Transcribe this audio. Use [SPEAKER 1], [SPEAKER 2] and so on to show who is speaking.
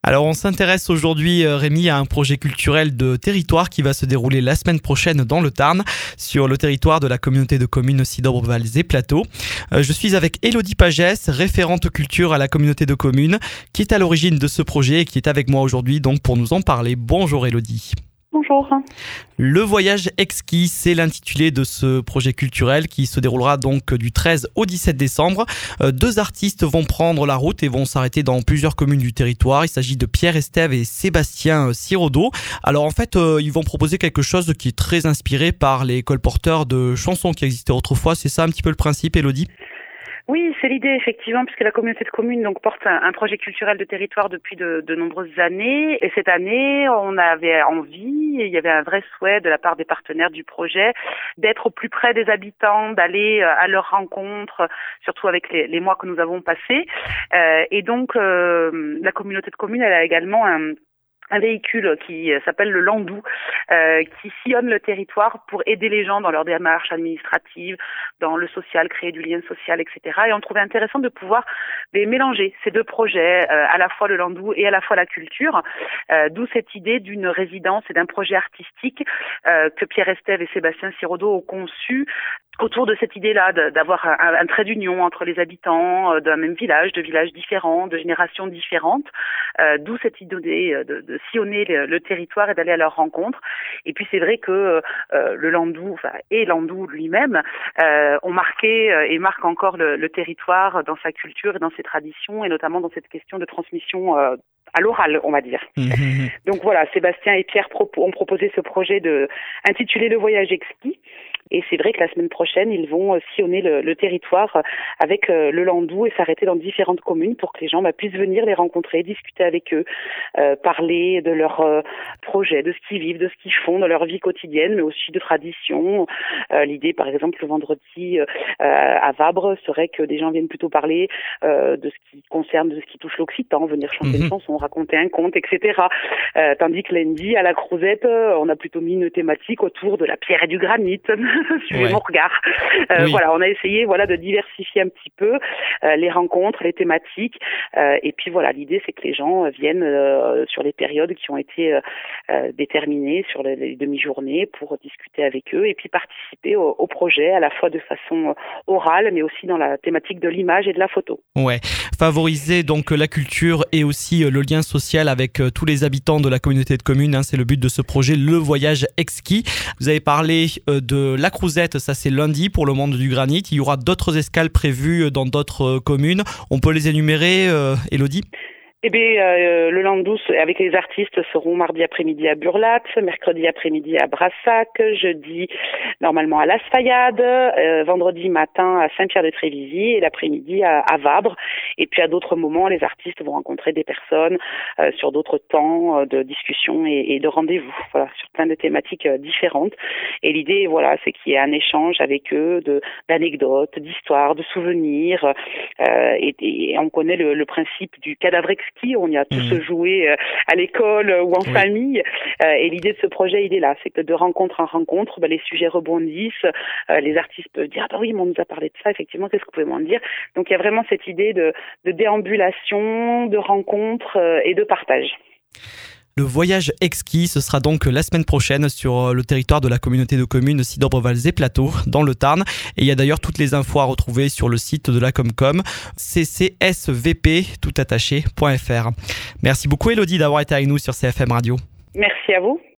[SPEAKER 1] Alors on s'intéresse aujourd'hui, Rémi, à un projet culturel de territoire qui va se dérouler la semaine prochaine dans le Tarn, sur le territoire de la communauté de communes Sidorbre-Vals et Plateau. Je suis avec Élodie Pagès, référente culture à la communauté de communes, qui est à l'origine de ce projet et qui est avec moi aujourd'hui donc pour nous en parler. Bonjour Élodie.
[SPEAKER 2] Bonjour.
[SPEAKER 1] Le voyage exquis, c'est l'intitulé de ce projet culturel qui se déroulera donc du 13 au 17 décembre. Deux artistes vont prendre la route et vont s'arrêter dans plusieurs communes du territoire. Il s'agit de Pierre Estève et Sébastien Sirodeau. Alors en fait, ils vont proposer quelque chose qui est très inspiré par les colporteurs de chansons qui existaient autrefois. C'est ça un petit peu le principe, Élodie ?
[SPEAKER 2] Oui, c'est l'idée effectivement, puisque la communauté de communes porte un projet culturel de territoire depuis de nombreuses années. Et cette année, on avait envie, et il y avait un vrai souhait de la part des partenaires du projet d'être au plus près des habitants, d'aller à leur rencontre, surtout avec les mois que nous avons passés. Et donc, la communauté de communes, elle a également un véhicule qui s'appelle le Landou, qui sillonne le territoire pour aider les gens dans leur démarche administrative, dans le social, créer du lien social, etc. Et on trouvait intéressant de pouvoir mélanger ces deux projets, à la fois le Landou et à la fois la culture, d'où cette idée d'une résidence et d'un projet artistique que Pierre Estève et Sébastien Sirodeau ont conçu autour de cette idée-là, d'avoir un trait d'union entre les habitants d'un même village, de villages différents, de générations différentes, d'où cette idée de sillonner le territoire et d'aller à leur rencontre. Et puis c'est vrai que le Landou, et Landou lui-même, ont marqué et marquent encore le territoire dans sa culture et dans ses traditions, et notamment dans cette question de transmission à l'oral, on va dire. Donc voilà, Sébastien et Pierre ont proposé ce projet intitulé Le Voyage exquis. Et c'est vrai que la semaine prochaine, ils vont sillonner le territoire avec le Landou et s'arrêter dans différentes communes pour que les gens puissent venir les rencontrer, discuter avec eux, parler de leurs projets, de ce qu'ils vivent, de ce qu'ils font, de leur vie quotidienne, mais aussi de traditions. L'idée, par exemple, le vendredi à Vabre serait que des gens viennent plutôt parler de ce qui concerne, de ce qui touche l'Occitan, venir chanter une chanson, raconter un conte, etc. Tandis que lundi, à la Crouzette, on a plutôt mis une thématique autour de la pierre et du granit. Suivez mon regard. Oui. Voilà, on a essayé de diversifier un petit peu les rencontres, les thématiques. Et puis voilà, l'idée c'est que les gens viennent sur les périodes qui ont été déterminées, sur les demi-journées, pour discuter avec eux et puis participer au projet à la fois de façon orale, mais aussi dans la thématique de l'image et de la photo.
[SPEAKER 1] Ouais, favoriser donc la culture et aussi le lien social avec tous les habitants de la communauté de communes. C'est le but de ce projet, le voyage exquis. Vous avez parlé de la Crouzette, ça c'est lundi pour le monde du granit. Il y aura d'autres escales prévues dans d'autres communes. On peut les énumérer, Élodie ?
[SPEAKER 2] Eh bien, le Landou avec les artistes seront mardi après-midi à Burlat, mercredi après-midi à Brassac, jeudi normalement à Las Fayades, vendredi matin à Saint-Pierre-de-Trévisy et l'après-midi à Vabre. Et puis à d'autres moments, les artistes vont rencontrer des personnes sur d'autres temps de discussion et de rendez-vous, sur plein de thématiques différentes. Et l'idée, c'est qu'il y ait un échange avec eux d'anecdotes, d'histoires, de souvenirs. Et on connaît le principe du cadavre exquis. On y a tous joué à l'école ou en famille. Et l'idée de ce projet, il est là. C'est que de rencontre en rencontre, les sujets rebondissent. Les artistes peuvent dire, oui, mais on nous a parlé de ça, effectivement, qu'est-ce que vous pouvez m'en dire? Donc il y a vraiment cette idée de déambulation, de rencontre et de partage.
[SPEAKER 1] Le voyage exquis, ce sera donc la semaine prochaine sur le territoire de la communauté de communes Sidorbre-Vals et Plateau, dans le Tarn. Et il y a d'ailleurs toutes les infos à retrouver sur le site de la Comcom, ccsvp.fr. Merci beaucoup Élodie d'avoir été avec nous sur CFM Radio.
[SPEAKER 2] Merci à vous.